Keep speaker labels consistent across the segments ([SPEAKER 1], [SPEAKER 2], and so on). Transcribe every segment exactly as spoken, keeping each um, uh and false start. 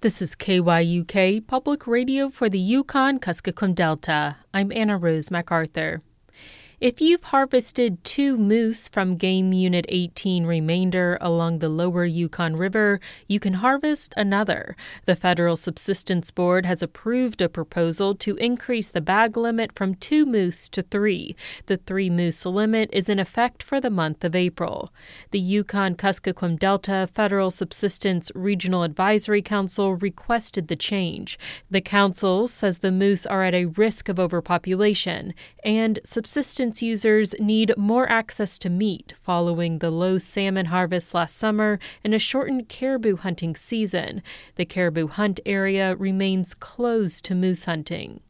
[SPEAKER 1] This is K Y U K, Public Radio for the Yukon-Kuskokwim Delta. I'm Anna Rose MacArthur. If you've harvested two moose from Game Unit eighteen remainder along the lower Yukon River, you can harvest another. The Federal Subsistence Board has approved a proposal to increase the bag limit from two moose to three. The three moose limit is in effect for the month of April. The Yukon-Kuskokwim Delta Federal Subsistence Regional Advisory Council requested the change. The council says the moose are at a risk of overpopulation, and subsistence users need more access to meat following the low salmon harvest last summer and a shortened caribou hunting season. The caribou hunt area remains closed to moose hunting.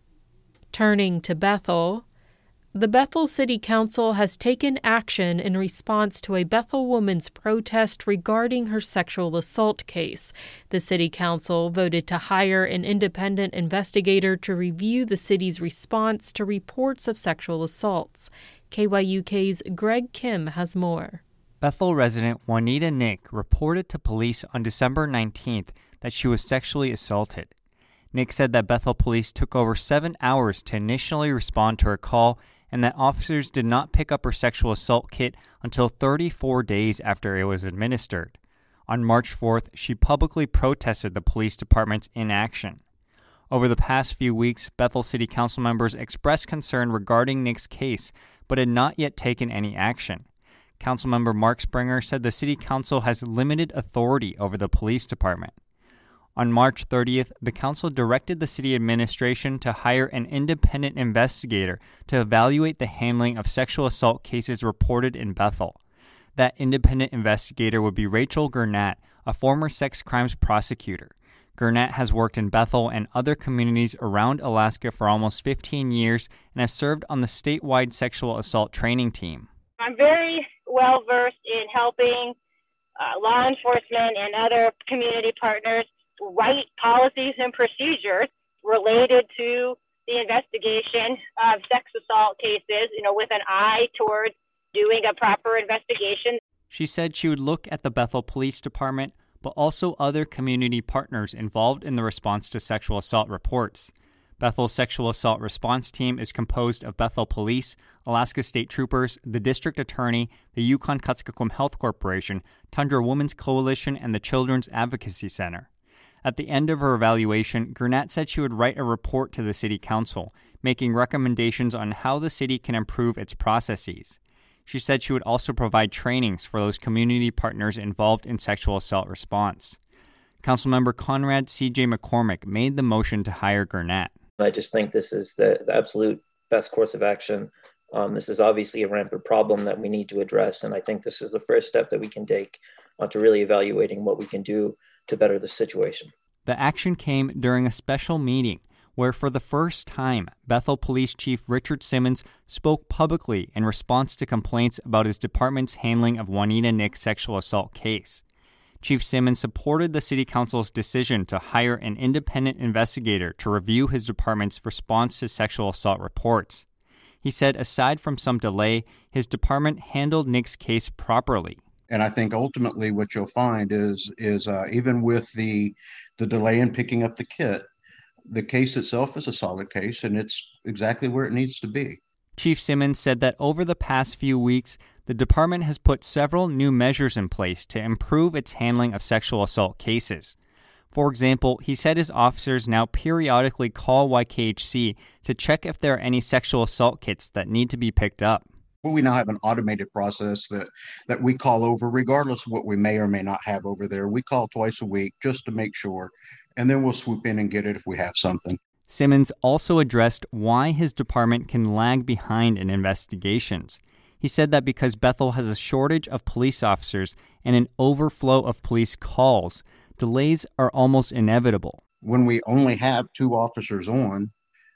[SPEAKER 1] Turning to Bethel, the Bethel City Council has taken action in response to a Bethel woman's protest regarding her sexual assault case. The City Council voted to hire an independent investigator to review the city's response to reports of sexual assaults. K Y U K's Greg Kim has more.
[SPEAKER 2] Bethel resident Juanita Nick reported to police on December nineteenth that she was sexually assaulted. Nick said that Bethel police took over seven hours to initially respond to her call and that officers did not pick up her sexual assault kit until thirty-four days after it was administered. On March fourth, she publicly protested the police department's inaction. Over the past few weeks, Bethel City Council members expressed concern regarding Nick's case, but had not yet taken any action. Councilmember Mark Springer said the City Council has limited authority over the police department. On March thirtieth, the council directed the city administration to hire an independent investigator to evaluate the handling of sexual assault cases reported in Bethel. That independent investigator would be Rachel Gurnett, a former sex crimes prosecutor. Gurnett has worked in Bethel and other communities around Alaska for almost fifteen years and has served on the statewide sexual assault training team.
[SPEAKER 3] I'm very well versed in helping uh, law enforcement and other community partners write policies and procedures related to the investigation of sex assault cases, you know, with an eye towards doing a proper investigation.
[SPEAKER 2] She said she would look at the Bethel Police Department, but also other community partners involved in the response to sexual assault reports. Bethel's sexual assault response team is composed of Bethel Police, Alaska State Troopers, the District Attorney, the Yukon-Kuskokwim Health Corporation, Tundra Women's Coalition, and the Children's Advocacy Center. At the end of her evaluation, Gurnett said she would write a report to the City Council, making recommendations on how the city can improve its processes. She said she would also provide trainings for those community partners involved in sexual assault response. Councilmember Conrad C J McCormick made the motion to hire Gurnett.
[SPEAKER 4] I just think this is the, the absolute best course of action. Um, this is obviously a rampant problem that we need to address, and I think this is the first step that we can take uh, to really evaluating what we can do to better the situation.
[SPEAKER 2] The action came during a special meeting where, for the first time, Bethel Police Chief Richard Simmons spoke publicly in response to complaints about his department's handling of Juanita Nick's sexual assault case. Chief Simmons supported the City Council's decision to hire an independent investigator to review his department's response to sexual assault reports. He said aside from some delay, his department handled Nick's case properly.
[SPEAKER 5] And I think ultimately what you'll find is is uh, even with the the delay in picking up the kit, the case itself is a solid case, and it's exactly where it needs to be.
[SPEAKER 2] Chief Simmons said that over the past few weeks, the department has put several new measures in place to improve its handling of sexual assault cases. For example, he said his officers now periodically call Y K H C to check if there are any sexual assault kits that need to be picked up.
[SPEAKER 5] We now have an automated process that, that we call over regardless of what we may or may not have over there. We call twice a week just to make sure, and then we'll swoop in and get it if we have something.
[SPEAKER 2] Simmons also addressed why his department can lag behind in investigations. He said that because Bethel has a shortage of police officers and an overflow of police calls, delays are almost inevitable.
[SPEAKER 5] When we only have two officers on,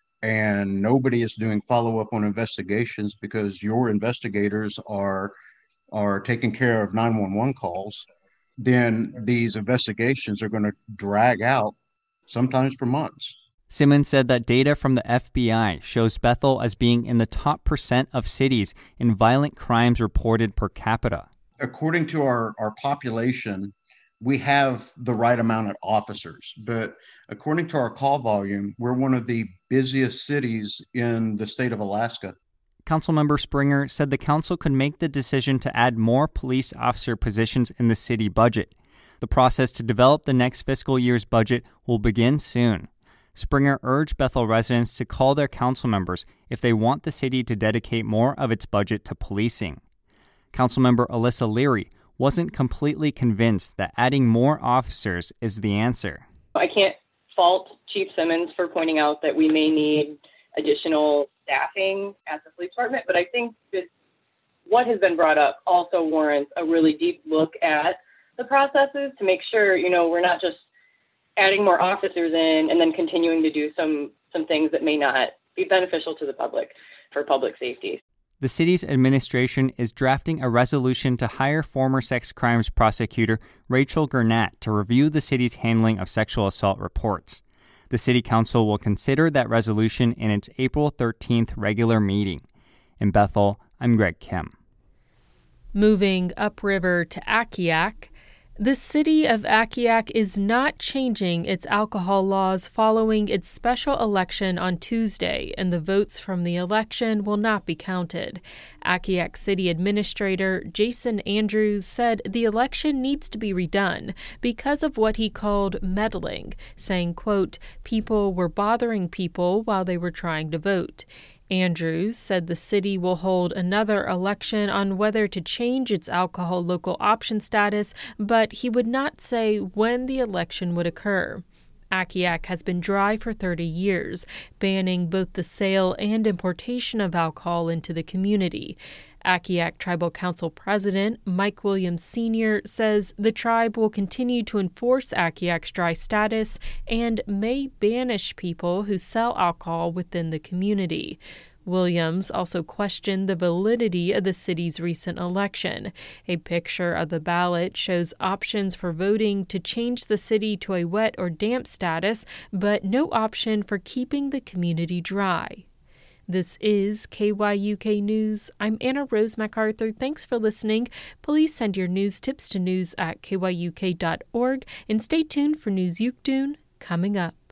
[SPEAKER 5] and nobody is doing follow-up on investigations because your investigators are are taking care of nine one one calls, then these investigations are going to drag out, sometimes for months.
[SPEAKER 2] Simmons said that data from the F B I shows Bethel as being in the top percent of cities in violent crimes reported per capita.
[SPEAKER 5] According to our, our population, we have the right amount of officers. But according to our call volume, we're one of the busiest cities in the state of Alaska.
[SPEAKER 2] Councilmember Springer said the council could make the decision to add more police officer positions in the city budget. The process to develop the next fiscal year's budget will begin soon. Springer urged Bethel residents to call their council members if they want the city to dedicate more of its budget to policing. Councilmember Alyssa Leary wasn't completely convinced that adding more officers is the answer.
[SPEAKER 6] I can't fault Chief Simmons for pointing out that we may need additional staffing at the police department, but I think that what has been brought up also warrants a really deep look at the processes to make sure, you know, we're not just adding more officers in and then continuing to do some some things that may not be beneficial to the public for public safety.
[SPEAKER 2] The city's administration is drafting a resolution to hire former sex crimes prosecutor Rachel Gurnett to review the city's handling of sexual assault reports. The city council will consider that resolution in its April thirteenth regular meeting. In Bethel, I'm Greg Kim.
[SPEAKER 1] Moving upriver to Akiak, the city of Akiak is not changing its alcohol laws following its special election on Tuesday, and the votes from the election will not be counted. Akiak City Administrator Jason Andrews said the election needs to be redone because of what he called meddling, saying, quote, people were bothering people while they were trying to vote. Andrews said the city will hold another election on whether to change its alcohol local option status, but he would not say when the election would occur. Akiak has been dry for thirty years, banning both the sale and importation of alcohol into the community. Akiak Tribal Council President Mike Williams Senior says the tribe will continue to enforce Akiak's dry status and may banish people who sell alcohol within the community. Williams also questioned the validity of the city's recent election. A picture of the ballot shows options for voting to change the city to a wet or damp status, but no option for keeping the community dry. This is K Y U K News. I'm Anna Rose MacArthur. Thanks for listening. Please send your news tips to news at K Y U K dot org and stay tuned for News Yukdun coming up.